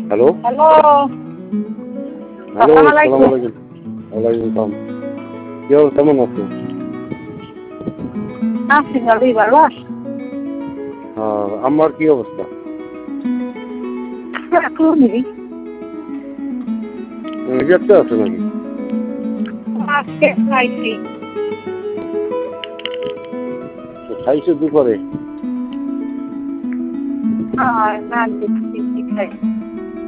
Hello hello, hello, আসসালামু সালাম আলাইকুম। আলাইকুম। ওয়ালাইকুম সালাম। কি অবস্থা, কেমন আছো? আছি ভালোই, ভালো আছি। আমার কি অবস্থা? এখনই রিজার্ভে আছো নাকি? আজকে খাইছি। খাইছো দুপুরে? না দেখছি খাইছি।